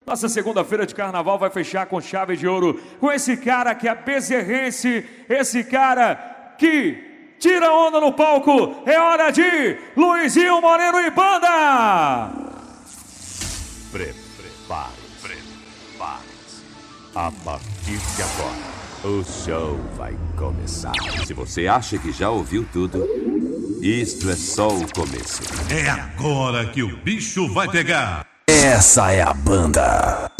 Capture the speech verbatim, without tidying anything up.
Nossa segunda-feira de carnaval vai fechar com chave de ouro com esse cara que é bezerrense, esse cara que tira onda no palco. É hora de Luizinho Moreno e banda! Prepare-se, prepare-se. A partir de agora, o show vai começar. Se você acha que já ouviu tudo, isto é só o começo. É agora que o bicho vai pegar. Essa é a banda.